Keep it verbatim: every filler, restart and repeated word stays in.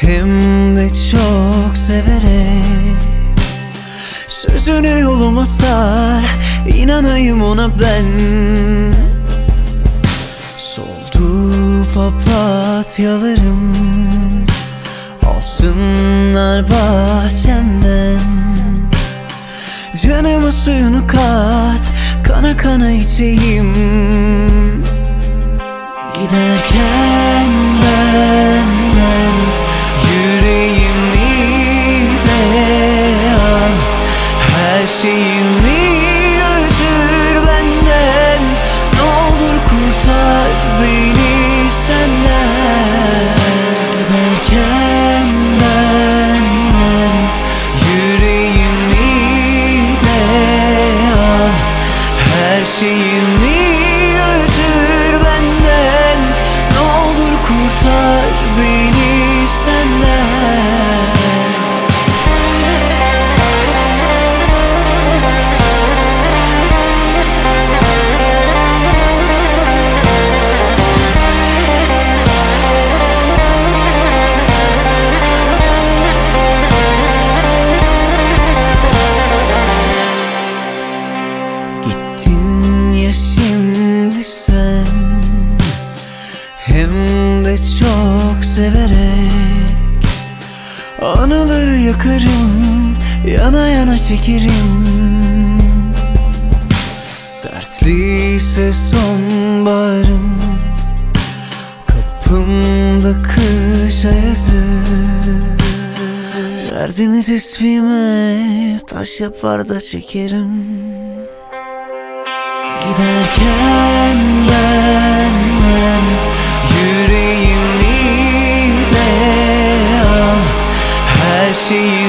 hem de çok severek. Sözünü yoluma sar, inanayım ona ben. Soldu papatyalarım, alsınlar bahçemden. Canıma suyunu kat, kana kana içeyim. Giderken ben, ben yüreğimi de al, her şeyimi götür benden. Ne olur kurtar beni senden. Giderken ben, ben yüreğimi de al, her şeyimi götür benden. Ne olur kurtar beni senden. Gittin ya şimdi sen, hem de çok severek. Anıları yakarım, yana yana çekerim. Dertliyse sonbaharım, kapımda kış ayazı. Derdini tesbihime taş yapar da çekerim. Giderken ben, ben yüreğimi de al, her şeyi